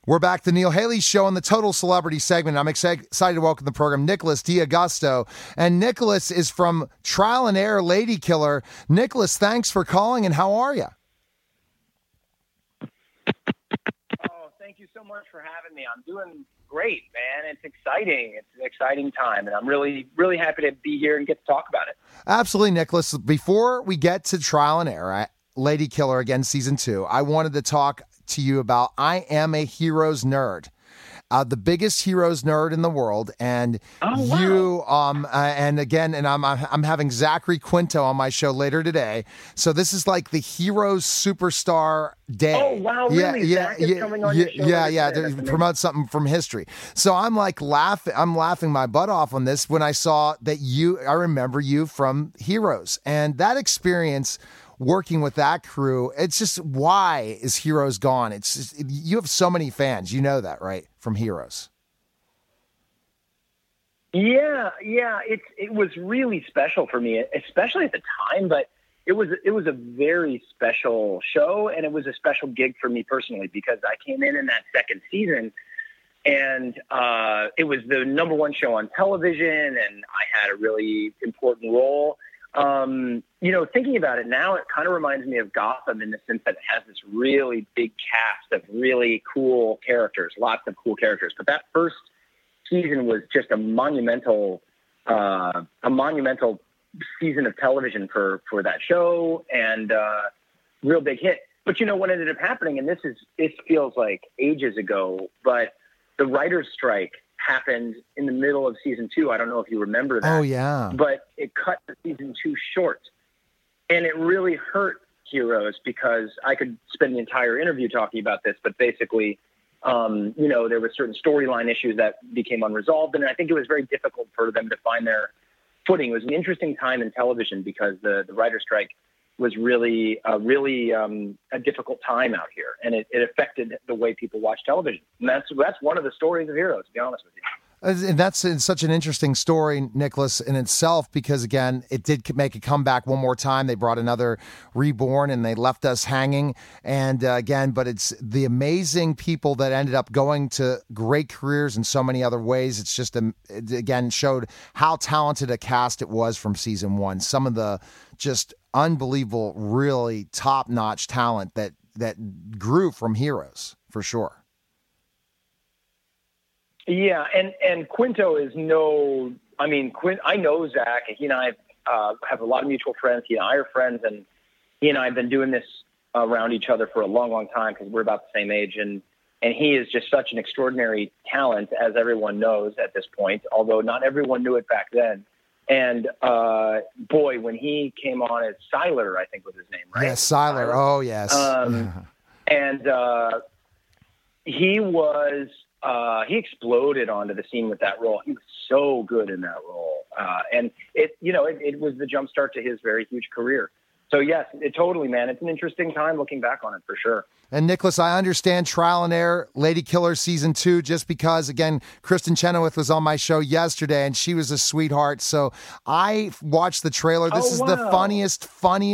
We're back to Neil Haley Show on the Total Celebrity segment. I'm excited to welcome the program Nicholas D'Augusto. And Nicholas is from Trial and Error Lady Killer. Nicholas, thanks for calling, and how are you? Oh, thank you so much for having me. I'm doing great, man. It's exciting. It's an exciting time, and I'm really, really happy to be here and get to talk about it. Absolutely, Nicholas. Before we get to Trial and Error, Lady Killer again, season 2, I wanted to talk to you about I am a Heroes nerd, the biggest Heroes nerd in the world, and you and I'm having Zachary Quinto on my show later today, so this is like the Heroes superstar day. Oh wow, really? Zach is coming on your show to promote something from history. So I'm like laughing my butt off on this when I saw that I remember you from Heroes, and that experience working with that crew. It's just, why is Heroes gone? It's just, you have so many fans, you know that, right? From Heroes. Yeah. It was really special for me, especially at the time, but it was a very special show, and it was a special gig for me personally, because I came in that second season, and it was the number one show on television, and I had a really important role. Thinking about it now, it kind of reminds me of Gotham in the sense that it has this really big cast of really cool characters, lots of cool characters. But that first season was just a monumental season of television for that show, and real big hit. But what ended up happening, and it feels like ages ago, but the writer's strike happened in the middle of season 2. I don't know if you remember that. Oh, yeah. But it cut the season 2 short. And it really hurt Heroes, because I could spend the entire interview talking about this, but basically, there were certain storyline issues that became unresolved. And I think it was very difficult for them to find their footing. It was an interesting time in television, because the writer's strike was really a difficult time out here, and it affected the way people watch television. And that's one of the stories of Heroes, to be honest with you. And that's such an interesting story, Nicholas, in itself, because, again, it did make a comeback one more time. They brought another Reborn, and they left us hanging. And, but it's the amazing people that ended up going to great careers in so many other ways. It's just, it, again, showed how talented a cast it was from season 1. Some of the just unbelievable, really top-notch talent that grew from Heroes, for sure. Yeah, and Quinto is I know Zach, and he and I have a lot of mutual friends. He and I are friends, and he and I have been doing this around each other for a long, long time, because we're about the same age, and he is just such an extraordinary talent, as everyone knows at this point, although not everyone knew it back then. And boy, when he came on as Sylar, I think was his name, right? Yes, Sylar. Oh, yes. And he was. He exploded onto the scene with that role. He was so good in that role. And it was the jumpstart to his very huge career. So yes, totally, man. It's an interesting time looking back on it, for sure. And Nicholas, I understand Trial and Error, Lady Killer season 2, just because, again, Kristen Chenoweth was on my show yesterday, and she was a sweetheart. So I watched the trailer. This is the funniest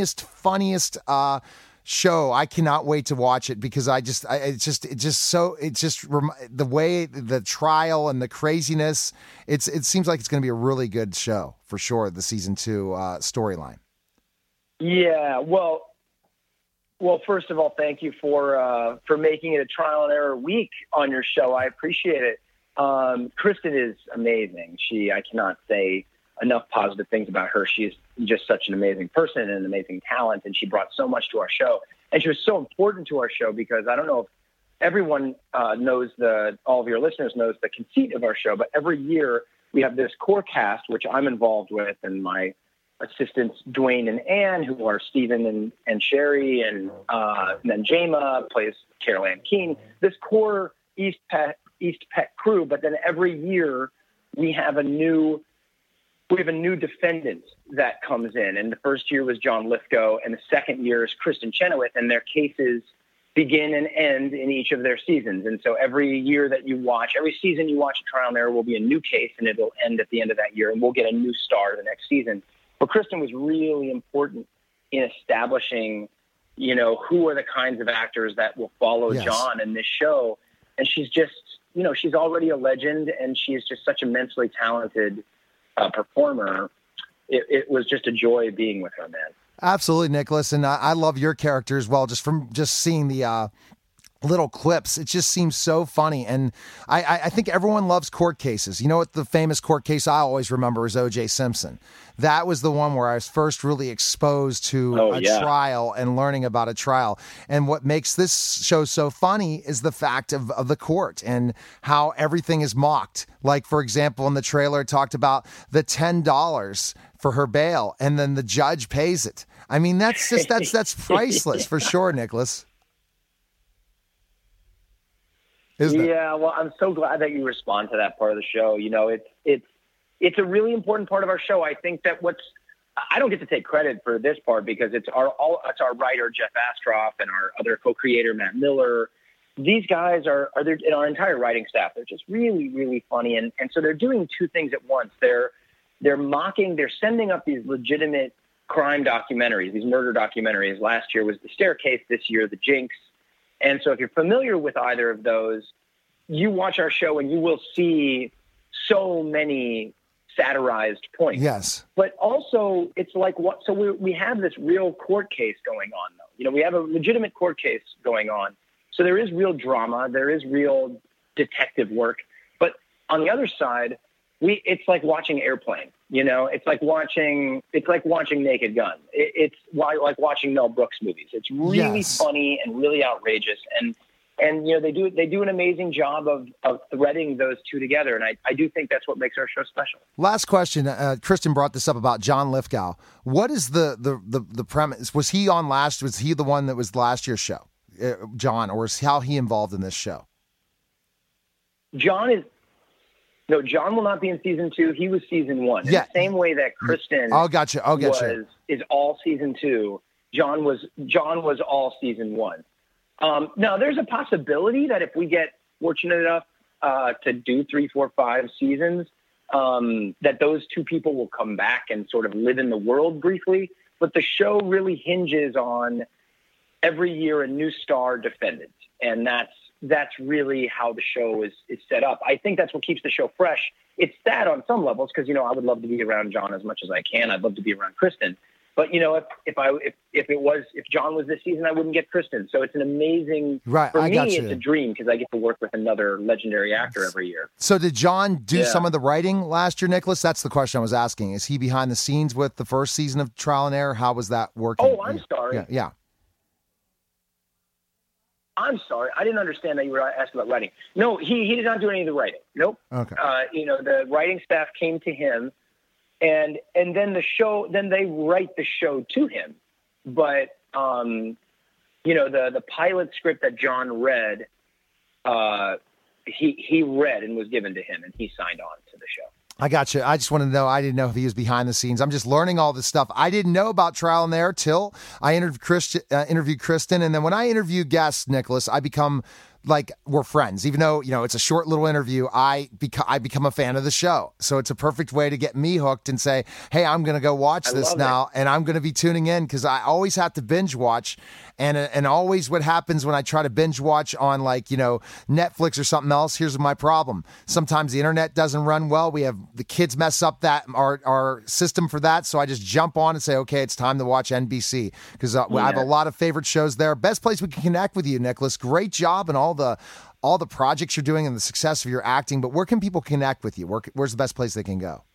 show. I cannot wait to watch it, because the way the trial and the craziness, it seems like it's going to be a really good show for sure. The season 2 storyline. Yeah. Well, first of all, thank you for making it a Trial and Error week on your show. I appreciate it. Kristen is amazing. I cannot say enough positive things about her. She is just such an amazing person and an amazing talent, and she brought so much to our show. And she was so important to our show, because I don't know if everyone knows all of your listeners knows the conceit of our show, but every year we have this core cast, which I'm involved with, and my assistants Dwayne and Ann, who are Stephen and Sherry, and then Jama plays Carol Ann Keene. This core East Pet crew, but then every year we have a new defendant that comes in. And the first year was John Lithgow, and the second year is Kristen Chenoweth, and their cases begin and end in each of their seasons. And so every season you watch a Trial and Error will be a new case, and it'll end at the end of that year, and we'll get a new star the next season. But Kristen was really important in establishing, who are the kinds of actors that will follow John in this show. and she's just, she's already a legend, and she is just such a immensely talented performer. It was just a joy being with her, man. Absolutely, Nicholas, and I love your character as well. Just from seeing the little clips, it just seems so funny, and I think everyone loves court cases. You know what the famous court case I always remember is O.J. Simpson. That was the one where I was first really exposed to a trial and learning about a trial. And what makes this show so funny is the fact of the court and how everything is mocked. Like, for example, in the trailer, it talked about the $10 for her bail, and then the judge pays it. I mean, that's priceless for sure, Nicholas. Yeah, well, I'm so glad that you respond to that part of the show. It's a really important part of our show. I think that I don't get to take credit for this part because it's our writer Jeff Astroff and our other co-creator Matt Miller. These guys are in our entire writing staff. They're just really, really funny, and so they're doing two things at once. They're sending up these legitimate crime documentaries, these murder documentaries. Last year was The Staircase. This year, The Jinx. And so if you're familiar with either of those, you watch our show and you will see so many satirized points. Yes. But also it's like so we have this real court case going on, though. We have a legitimate court case going on. So there is real drama. There is real detective work. But on the other side, it's like watching Airplane. It's like watching Naked Gun. It's like watching Mel Brooks movies. It's really funny and really outrageous, and they do an amazing job of threading those two together, and I do think that's what makes our show special. Last question, Kristen brought this up about John Lithgow. What is the premise? Was he on last? Was he the one that was last year's show, John, or is how he involved in this show? No, John will not be in season 2. He was season 1. In the same way that Kristen is all season 2, John was all season 1. Now, there's a possibility that if we get fortunate enough to do 3, 4, 5 seasons, that those two people will come back and sort of live in the world briefly. But the show really hinges on every year a new star defendant, and that's really how the show is set up. I think that's what keeps the show fresh. It's sad on some levels because, I would love to be around John as much as I can. I'd love to be around Kristen. But, if John was this season, I wouldn't get Kristen. So it's an amazing, for me, it's a dream because I get to work with another legendary actor every year. So did John do some of the writing last year, Nicholas? That's the question I was asking. Is he behind the scenes with the first season of Trial and Error? How was that working? Oh, I'm sorry. Yeah. I'm sorry. I didn't understand that you were asking about writing. No, he did not do any of the writing. Nope. Okay. The writing staff came to him, and then they write the show to him. But, the pilot script that John read, he read and was given to him, and he signed on to the show. I got you. I just wanted to know. I didn't know if he was behind the scenes. I'm just learning all this stuff. I didn't know about Trial and Error till I interviewed Kristen. And then when I interview guests, Nicholas, I become like we're friends. Even though, it's a short little interview, I become a fan of the show. So it's a perfect way to get me hooked and say, hey, I'm going to go watch this now. And I'm going to be tuning in because I always have to binge watch. And always what happens when I try to binge watch on Netflix or something else, here's my problem. Sometimes the internet doesn't run well. We have the kids mess up our system for that. So I just jump on and say, okay, it's time to watch NBC because I have a lot of favorite shows there. Best place we can connect with you, Nicholas. Great job and all the projects you're doing and the success of your acting. But where can people connect with you? Where's the best place they can go?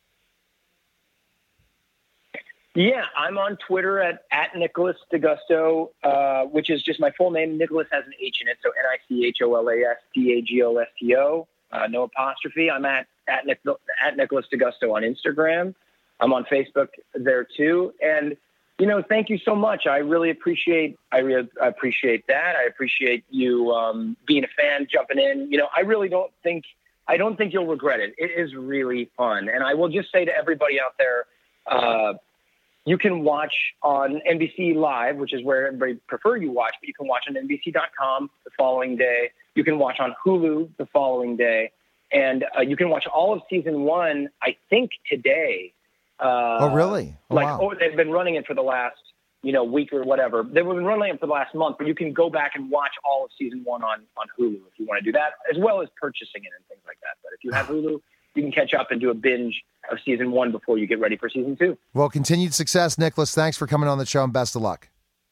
Yeah, I'm on Twitter at Nicholas DeGusto, which is just my full name. Nicholas has an H in it, so NicholasDagosto, no apostrophe. I'm at Nicholas DeGusto on Instagram. I'm on Facebook there too. And thank you so much. I really appreciate that. I appreciate you being a fan, jumping in. I don't think you'll regret it. It is really fun. And I will just say to everybody out there, you can watch on NBC Live, which is where everybody prefer you watch, but you can watch on NBC.com the following day. You can watch on Hulu the following day. And you can watch all of season 1, I think, today. Oh, really? Wow. They've been running it for the last week or whatever. They've been running for the last month, but you can go back and watch all of season 1 on Hulu if you want to do that, as well as purchasing it and things like that. But if you have Hulu, you can catch up and do a binge of season 1 before you get ready for season 2. Well, continued success, Nicholas. Thanks for coming on the show, and best of luck.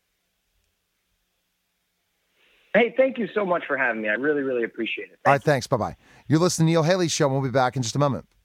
Hey, thank you so much for having me. I really, really appreciate it. All right, thanks. Bye-bye. You're listening to Neil Haley Show, and we'll be back in just a moment.